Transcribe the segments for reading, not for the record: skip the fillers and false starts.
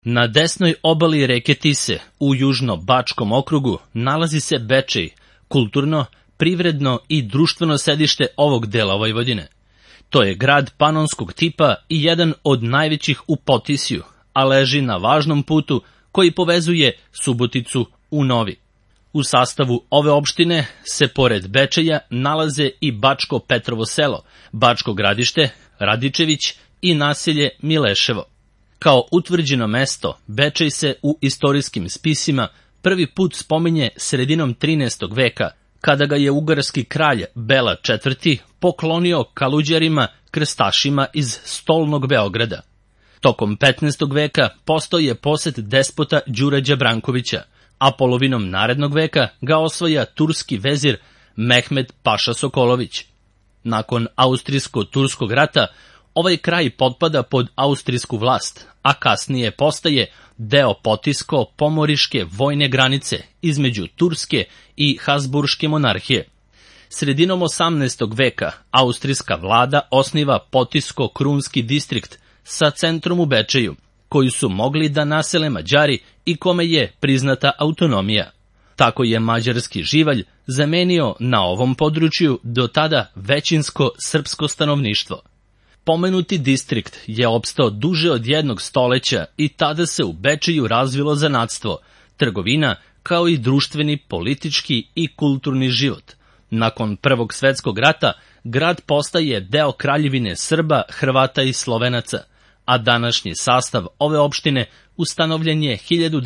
Na desnoj obali reke Tise, u južno-bačkom okrugu, nalazi se Bečej, kulturno, privredno i društveno sedište ovog dela Vojvodine. To je grad panonskog tipa i jedan od najvećih u Potisju, a leži na važnom putu koji povezuje Suboticu u Novi. U sastavu ove opštine se pored Bečeja nalaze i Bačko Petrovo selo, Bačko Gradište, Radičević i naselje Mileševo. Kao utvrđeno mesto, Bečej se u istorijskim spisima prvi put spominje sredinom 13. veka, kada ga je ugarski kralj Bela IV. Poklonio Kaluđerima, krstašima iz stolnog Beograda. Tokom 15. veka postao je posed despota Đurađa Brankovića, a polovinom narednog veka ga osvaja turski vezir Mehmed Paša Sokolović. Nakon Austrijsko-turskog rata, ovaj kraj potpada pod austrijsku vlast, a kasnije postaje deo Potisko-pomoriške vojne granice između Turske i Habsburške monarhije. Sredinom 18. veka austrijska vlada osniva Potisko-krunski distrikt sa centrom u Bečeju, koji su mogli da nasele Mađari i kome je priznata autonomija. Tako je mađarski živalj zamenio na ovom području do tada većinsko srpsko stanovništvo. Pomenuti distrikt je opstao duže od 1 stoleća i tada se u Bečeju razvilo zanatstvo, trgovina, kao i društveni, politički i kulturni život. Nakon Prvog svetskog rata, grad postaje deo kraljevine Srba, Hrvata i Slovenaca, a današnji sastav ove opštine ustanovljen je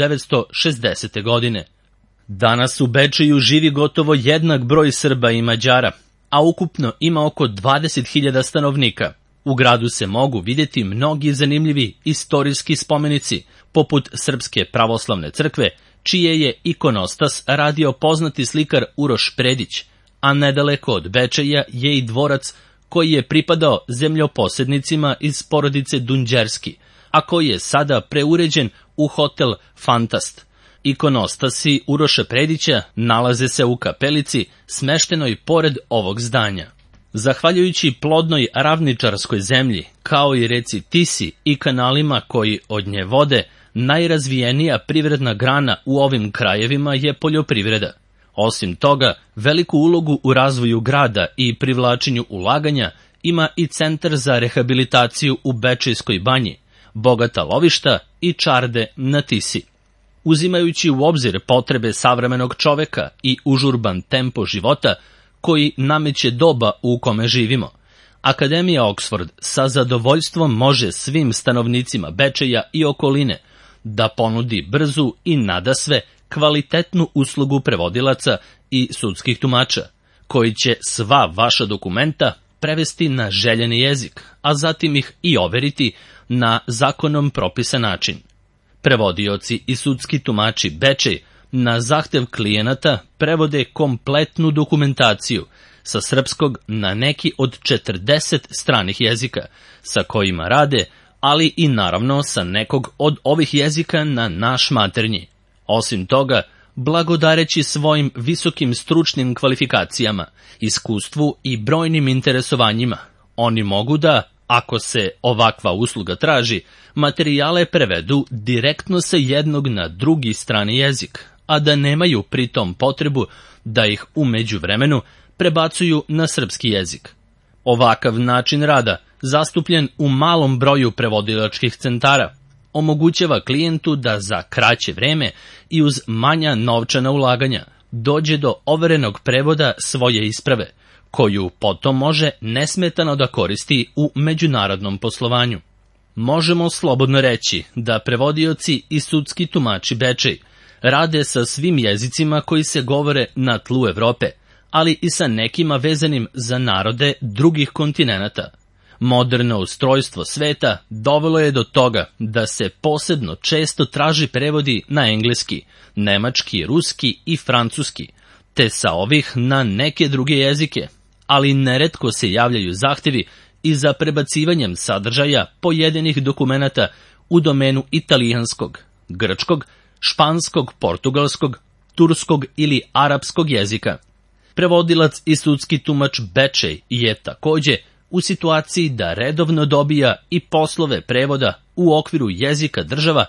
1960. godine. Danas u Bečeju živi gotovo jednak broj Srba i Mađara, a ukupno ima oko 20.000 stanovnika. U gradu se mogu vidjeti mnogi zanimljivi istorijski spomenici, poput Srpske pravoslavne crkve, čije je ikonostas radio poznati slikar Uroš Predić, a nedaleko od Bečeja je i dvorac koji je pripadao zemljoposednicima iz porodice Dunđerski, a koji je sada preuređen u hotel Fantast. Ikonostasi Uroša Predića nalaze se u kapelici smeštenoj pored ovog zdanja. Zahvaljujući plodnoj ravničarskoj zemlji, kao i reci Tisi i kanalima koji od nje vode, najrazvijenija privredna grana u ovim krajevima je poljoprivreda. Osim toga, veliku ulogu u razvoju grada i privlačenju ulaganja ima i centar za rehabilitaciju u Bečejskoj banji, bogata lovišta i čarde na Tisi. Uzimajući u obzir potrebe savremenog čoveka i užurban tempo života koji nameće doba u kome živimo, Akademija Oxford sa zadovoljstvom može svim stanovnicima Bečeja i okoline da ponudi brzu i nadasve kvalitetnu uslugu prevodilaca i sudskih tumača, koji će sva vaša dokumenta prevesti na željeni jezik, a zatim ih i overiti na zakonom propisan način. Prevodioci i sudski tumači Bečej na zahtev klijenata prevode kompletnu dokumentaciju sa srpskog na neki od 40 stranih jezika, sa kojima rade, ali i naravno sa nekog od ovih jezika na naš maternji. Osim toga, blagodareći svojim visokim stručnim kvalifikacijama, iskustvu i brojnim interesovanjima, oni mogu da, ako se ovakva usluga traži, materijale prevedu direktno sa jednog na drugi strani jezik, a da nemaju pritom potrebu da ih u međuvremenu prebacuju na srpski jezik. Ovakav način rada, zastupljen u malom broju prevodilačkih centara, omogućava klijentu da za kraće vreme i uz manja novčana ulaganja dođe do overenog prevoda svoje isprave, koju potom može nesmetano da koristi u međunarodnom poslovanju. Možemo slobodno reći da prevodioci i sudski tumači Bečej rade sa svim jezicima koji se govore na tlu Evrope, ali i sa nekima vezanim za narode drugih kontinenata. Moderno ustrojstvo sveta dovelo je do toga da se posebno često traži prevodi na engleski, nemački, ruski i francuski, te sa ovih na neke druge jezike, ali neretko se javljaju zahtevi i za prebacivanjem sadržaja pojedinih dokumenata u domenu italijanskog, grčkog, španskog, portugalskog, turskog ili arapskog jezika. Prevodilac i sudski tumač Bečej je takođe u situaciji da redovno dobija i poslove prevoda u okviru jezika država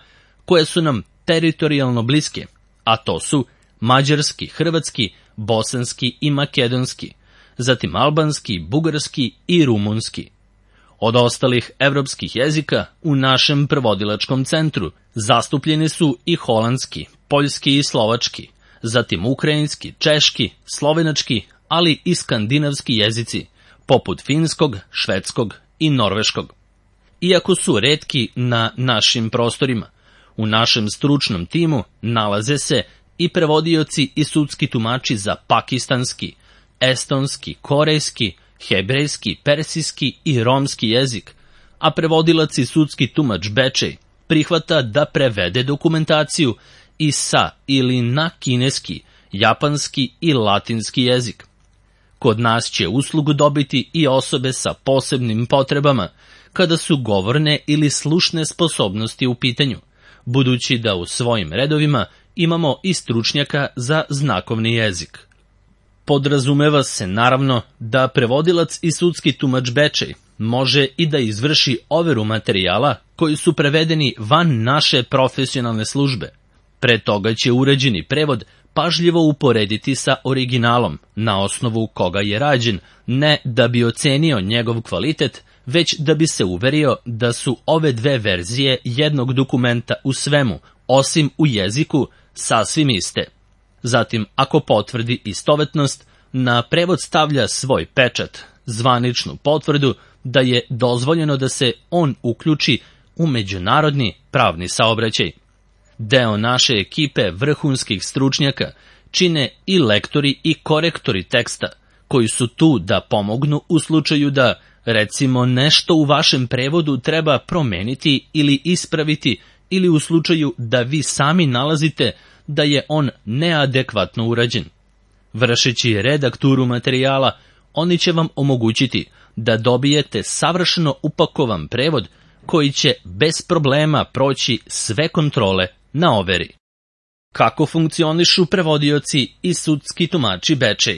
koje su nam teritorijalno bliske, a to su mađarski, hrvatski, bosanski i makedonski, zatim albanski, bugarski i rumunski. Od ostalih evropskih jezika u našem prevodilačkom centru zastupljeni su i holandski, poljski i slovački, zatim ukrajinski, češki, slovenački, ali i skandinavski jezici, poput finskog, švedskog i norveškog. Iako su retki na našim prostorima, u našem stručnom timu nalaze se i prevodioci i sudski tumači za pakistanski, estonski, korejski, hebrejski, persijski i romski jezik, a prevodilac i sudski tumač Bečej prihvata da prevede dokumentaciju i sa ili na kineski, japanski i latinski jezik. Kod nas će uslugu dobiti i osobe sa posebnim potrebama, kada su govorne ili slušne sposobnosti u pitanju, budući da u svojim redovima imamo i stručnjaka za znakovni jezik. Podrazumeva se naravno da prevodilac i sudski tumač Bečej može i da izvrši overu materijala koji su prevedeni van naše profesionalne službe. Pre toga će uređeni prevod pažljivo uporediti sa originalom, na osnovu koga je rađen, ne da bi ocenio njegov kvalitet, već da bi se uverio da su ove dve verzije jednog dokumenta u svemu, osim u jeziku, sasvim iste. Zatim, ako potvrdi istovetnost, na prevod stavlja svoj pečat, zvaničnu potvrdu da je dozvoljeno da se on uključi u međunarodni pravni saobraćaj. Deo naše ekipe vrhunskih stručnjaka čine i lektori i korektori teksta, koji su tu da pomognu u slučaju da, recimo, nešto u vašem prevodu treba promeniti ili ispraviti, ili u slučaju da vi sami nalazite da je on neadekvatno urađen. Vršeći redakturu materijala, oni će vam omogućiti da dobijete savršeno upakovan prevod koji će bez problema proći sve kontrole na overi. Kako funkcionišu prevodioci i sudski tumači Bečej?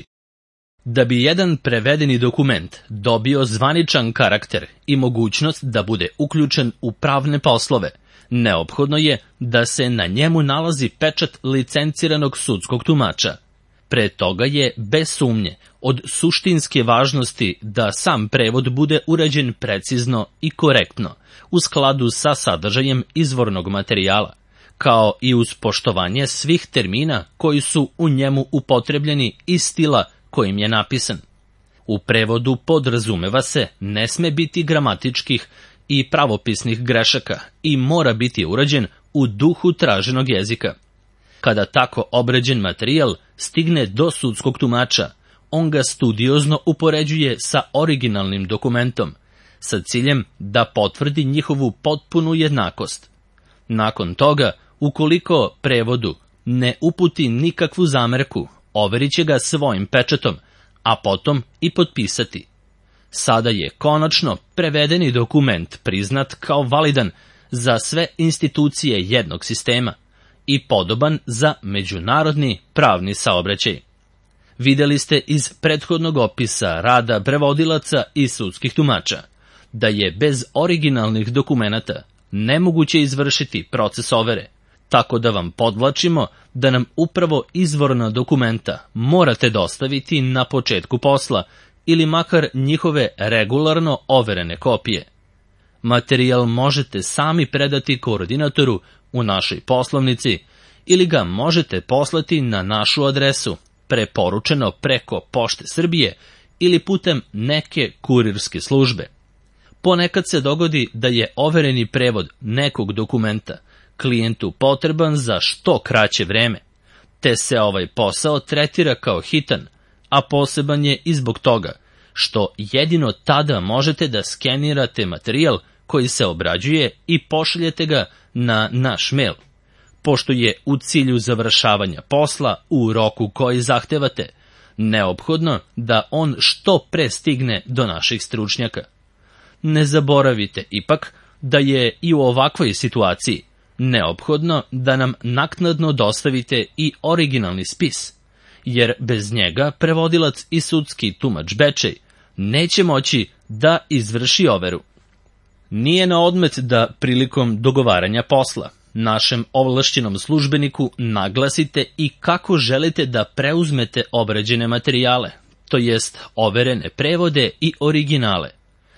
Da bi jedan prevedeni dokument dobio zvaničan karakter i mogućnost da bude uključen u pravne poslove, neophodno je da se na njemu nalazi pečat licenciranog sudskog tumača. Pre toga je, bez sumnje, od suštinske važnosti da sam prevod bude urađen precizno i korektno, u skladu sa sadržajem izvornog materijala, kao i uz poštovanje svih termina koji su u njemu upotrebljeni i stila kojim je napisan. U prevodu podrazumeva se ne sme biti gramatičkih i pravopisnih grešaka i mora biti urađen u duhu traženog jezika. Kada tako obrađen materijal stigne do sudskog tumača, on ga studiozno upoređuje sa originalnim dokumentom, sa ciljem da potvrdi njihovu potpunu jednakost. Nakon toga, ukoliko prevodu ne uputi nikakvu zamerku, overit će ga svojim pečatom, a potom i potpisati. Sada je konačno prevedeni dokument priznat kao validan za sve institucije jednog sistema i podoban za međunarodni pravni saobraćaj. Videli ste iz prethodnog opisa rada prevodilaca i sudskih tumača da je bez originalnih dokumenata nemoguće izvršiti proces overe, tako da vam podvlačimo da nam upravo izvorna dokumenta morate dostaviti na početku posla ili makar njihove regularno overene kopije. Materijal možete sami predati koordinatoru u našoj poslovnici ili ga možete poslati na našu adresu, preporučeno preko Pošte Srbije ili putem neke kurirske službe. Ponekad se dogodi da je overeni prevod nekog dokumenta klijentu potreban za što kraće vreme, te se ovaj posao tretira kao hitan, a poseban je i zbog toga što jedino tada možete da skenirate materijal koji se obrađuje i pošaljete ga na naš mail, pošto je u cilju završavanja posla u roku koji zahtevate neophodno da on što pre stigne do naših stručnjaka. Ne zaboravite ipak da je i u ovakvoj situaciji neophodno da nam naknadno dostavite i originalni spis, jer bez njega prevodilac i sudski tumač Bečej neće moći da izvrši overu. Nije na odmet da prilikom dogovaranja posla Našem ovlašćenom službeniku naglasite i kako želite da preuzmete obrađene materijale, to jest overene prevode i originale.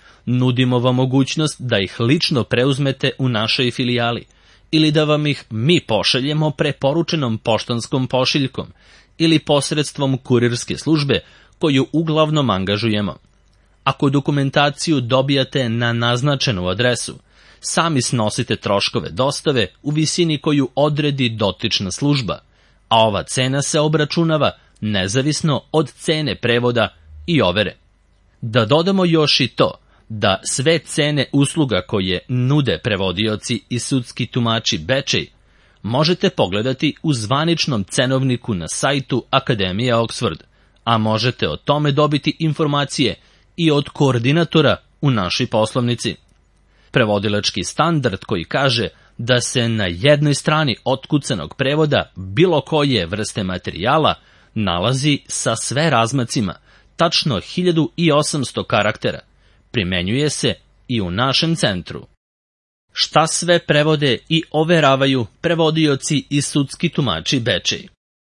Nudimo vam mogućnost da ih lično preuzmete u našoj filijali ili da vam ih mi pošaljemo preporučenom poštanskom pošiljkom ili posredstvom kurirske službe koju uglavnom angažujemo. Ako dokumentaciju dobijate na naznačenu adresu, sami snosite troškove dostave u visini koju odredi dotična služba, a ova cena se obračunava nezavisno od cene prevoda i overe. Da dodamo još i to, da sve cene usluga koje nude prevodioci i sudski tumači Bečej možete pogledati u zvaničnom cenovniku na sajtu Akademije Oxford, a možete o tome dobiti informacije i od koordinatora u našoj poslovnici. Prevodilački standard koji kaže da se na jednoj strani otkucanog prevoda bilo koje vrste materijala nalazi sa sve razmacima, tačno 1800 karaktera, primenjuje se i u našem centru. Šta sve prevode i overavaju prevodioci i sudski tumači Bečej?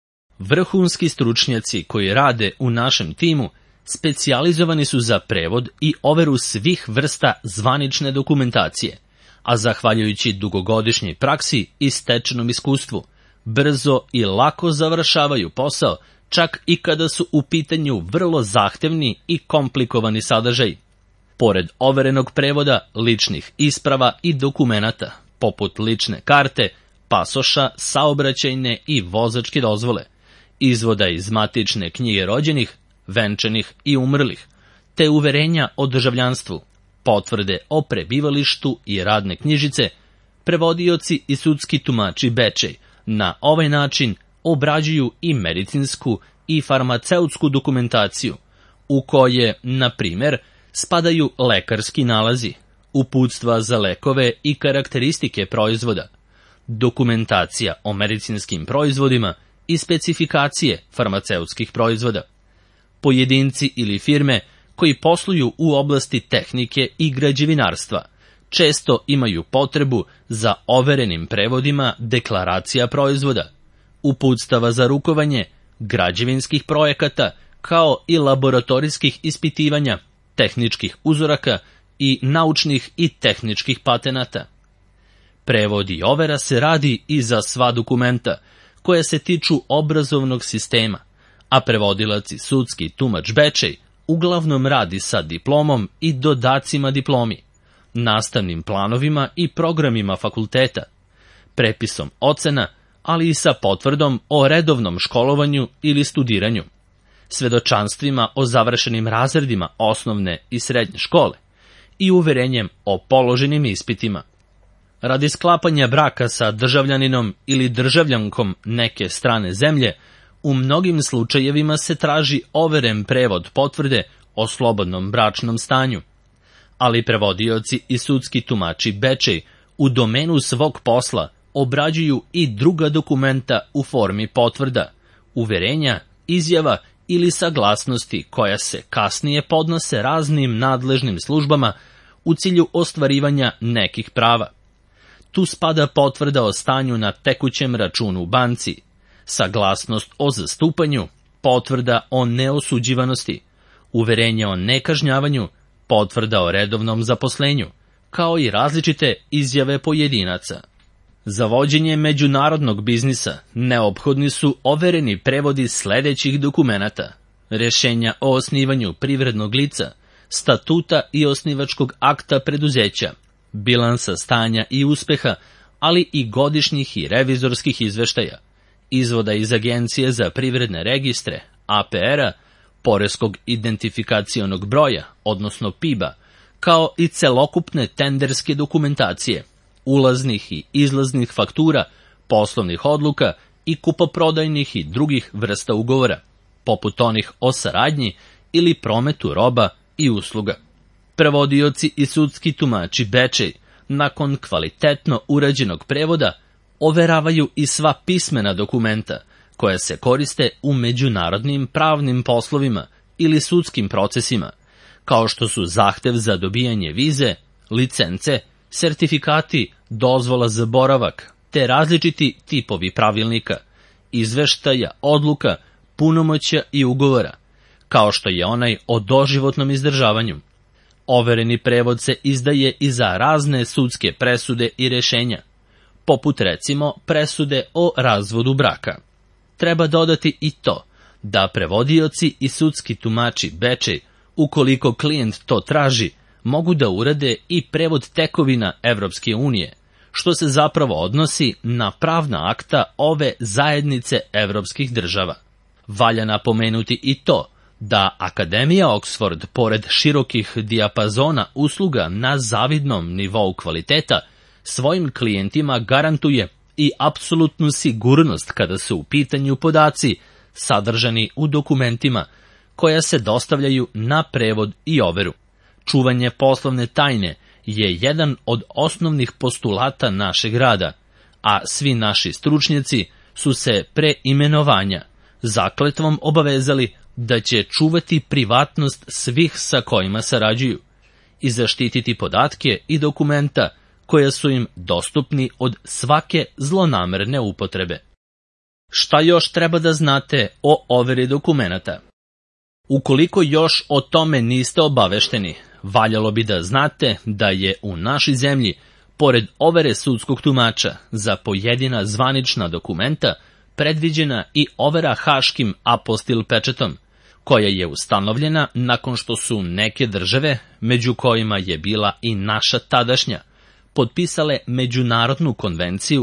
Vrhunski stručnjaci koji rade u našem timu specijalizovani su za prevod i overu svih vrsta zvanične dokumentacije, a zahvaljujući dugogodišnjoj praksi i stečenom iskustvu, brzo i lako završavaju posao, čak i kada su u pitanju vrlo zahtevni i komplikovani sadržaj. Pored overenog prevoda, ličnih isprava i dokumenata, poput lične karte, pasoša, saobraćajne i vozačke dozvole, izvoda iz matične knjige rođenih, venčanih i umrlih, te uverenja o državljanstvu, potvrde o prebivalištu i radne knjižice, prevodioci i sudski tumači Bečej na ovaj način obrađuju i medicinsku i farmaceutsku dokumentaciju, u koje, na primer, spadaju lekarski nalazi, uputstva za lekove i karakteristike proizvoda, dokumentacija o medicinskim proizvodima i specifikacije farmaceutskih proizvoda. Pojedinci ili firme koji posluju u oblasti tehnike i građevinarstva često imaju potrebu za overenim prevodima deklaracija proizvoda, uputstava za rukovanje, građevinskih projekata, kao i laboratorijskih ispitivanja, tehničkih uzoraka i naučnih i tehničkih patenata. Prevod i overa se radi i za sva dokumenta koja se tiču obrazovnog sistema, a prevodilac i sudski tumač Bečej uglavnom radi sa diplomom i dodacima diplomi, nastavnim planovima i programima fakulteta, prepisom ocena, ali i sa potvrdom o redovnom školovanju ili studiranju, svedočanstvima o završenim razredima osnovne i srednje škole i uverenjem o položenim ispitima. Radi sklapanja braka sa državljaninom ili državljankom neke strane zemlje, u mnogim slučajevima se traži overen prevod potvrde o slobodnom bračnom stanju, ali prevodioci i sudski tumači Bečej u domenu svog posla obrađuju i druga dokumenta u formi potvrda, uverenja, izjava ili saglasnosti koja se kasnije podnose raznim nadležnim službama u cilju ostvarivanja nekih prava. Tu spada potvrda o stanju na tekućem računu u banci, saglasnost o zastupanju, potvrda o neosuđivanosti, uverenje o nekažnjavanju, potvrda o redovnom zaposlenju, kao i različite izjave pojedinaca. Za vođenje međunarodnog biznisa neophodni su overeni prevodi sledećih dokumenata: rešenja o osnivanju privrednog lica, statuta i osnivačkog akta preduzeća, bilansa stanja i uspeha, ali i godišnjih i revizorskih izveštaja, izvoda iz Agencije za privredne registre, APR-a, poreskog identifikacionog broja, odnosno PIB-a, kao i celokupne tenderske dokumentacije, ulaznih i izlaznih faktura, poslovnih odluka i kupoprodajnih i drugih vrsta ugovora, poput onih o saradnji ili prometu roba i usluga. Prevodioci i sudski tumači Bečej, nakon kvalitetno urađenog prevoda, overavaju i sva pismena dokumenta koja se koriste u međunarodnim pravnim poslovima ili sudskim procesima, kao što su zahtev za dobijanje vize, licence, sertifikati, dozvola za boravak, te različiti tipovi pravilnika, izveštaja, odluka, punomoćja i ugovora, kao što je onaj o doživotnom izdržavanju. Overeni prevod se izdaje i za razne sudske presude i rešenja, poput recimo presude o razvodu braka. Treba dodati i to da prevodioci i sudski tumači Bečej, ukoliko klijent to traži, mogu da urade i prevod tekovina Evropske unije, što se zapravo odnosi na pravna akta ove zajednice evropskih država. Valja napomenuti i to da Akademija Oxford, pored širokih dijapazona usluga na zavidnom nivou kvaliteta, svojim klijentima garantuje i apsolutnu sigurnost kada su u pitanju podaci sadržani u dokumentima koja se dostavljaju na prevod i overu. Čuvanje poslovne tajne je jedan od osnovnih postulata našeg rada, a svi naši stručnjaci su se pre imenovanja zakletvom obavezali da će čuvati privatnost svih sa kojima sarađuju i zaštititi podatke i dokumenta koja su im dostupni od svake zlonamerne upotrebe. Šta još treba da znate o overi dokumenata? Ukoliko još o tome niste obavešteni, valjalo bi da znate da je u našoj zemlji, pored overe sudskog tumača za pojedina zvanična dokumenta, predviđena i overa haškim apostil pečatom, koja je ustanovljena nakon što su neke države, među kojima je bila i naša tadašnja, potpisale Međunarodnu konvenciju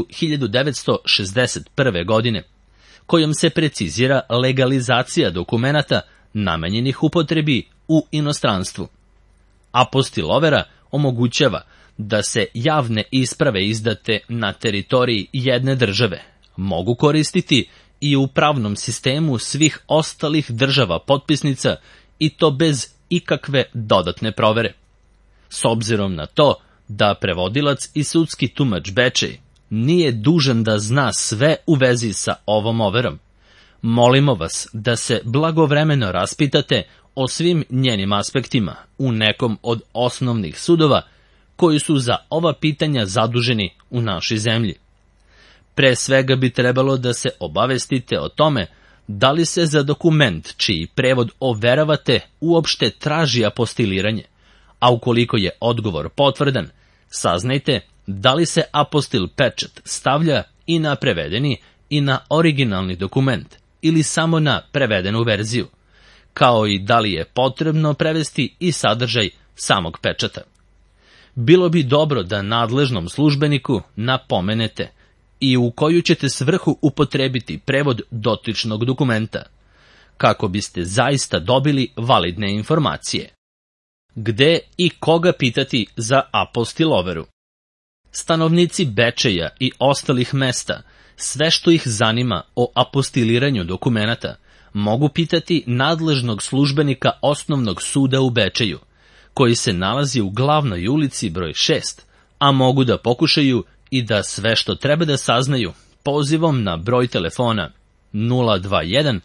1961. godine, kojom se precizira legalizacija dokumenata namenjenih upotrebi u inostranstvu. Apostil overa omogućava da se javne isprave izdate na teritoriji jedne države mogu koristiti i u pravnom sistemu svih ostalih država potpisnica i to bez ikakve dodatne provere. S obzirom na to da prevodilac i sudski tumač Bečej nije dužan da zna sve u vezi sa ovom overom, molimo vas da se blagovremeno raspitate o svim njenim aspektima u nekom od osnovnih sudova koji su za ova pitanja zaduženi u našoj zemlji. Pre svega bi trebalo da se obavestite o tome da li se za dokument čiji prevod overavate uopšte traži apostiliranje, a ukoliko je odgovor potvrdan, saznajte da li se apostil pečat stavlja i na prevedeni i na originalni dokument ili samo na prevedenu verziju, kao i da li je potrebno prevesti i sadržaj samog pečata. Bilo bi dobro da nadležnom službeniku napomenete i u koju ćete svrhu upotrebiti prevod dotičnog dokumenta, kako biste zaista dobili validne informacije. Gde i koga pitati za apostil overu? Stanovnici Bečeja i ostalih mesta, sve što ih zanima o apostiliranju dokumenata, mogu pitati nadležnog službenika osnovnog suda u Bečeju, koji se nalazi u glavnoj ulici broj 6, a mogu da pokušaju i da sve što treba da saznaju pozivom na broj telefona 021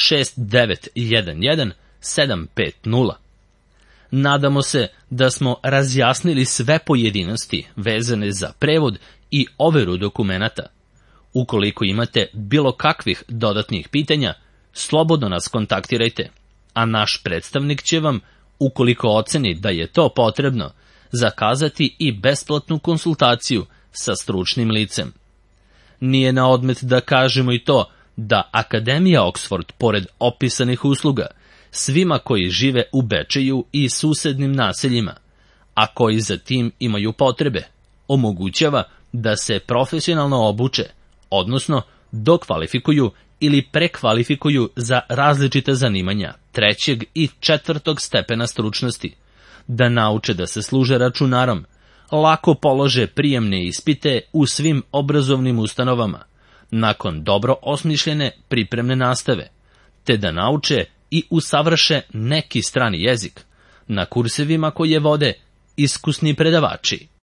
6911 750. Nadamo se da smo razjasnili sve pojedinosti vezane za prevod i overu dokumenata. Ukoliko imate bilo kakvih dodatnih pitanja, slobodno nas kontaktirajte, a naš predstavnik će vam, ukoliko oceni da je to potrebno, zakazati i besplatnu konsultaciju sa stručnim licem. Nije na odmet da kažemo i to da Akademija Oxford, pored opisanih usluga, svima koji žive u Bečeju i susednim naseljima, a koji za tim imaju potrebe, omogućava da se profesionalno obuče, odnosno dokvalifikuju ili prekvalifikuju za različita zanimanja 3. i 4. stepena stručnosti, da nauče da se služe računarom, lako polože prijemne ispite u svim obrazovnim ustanovama, nakon dobro osmišljene pripremne nastave, te da nauče i usavrše neki strani jezik na kursevima koje vode iskusni predavači.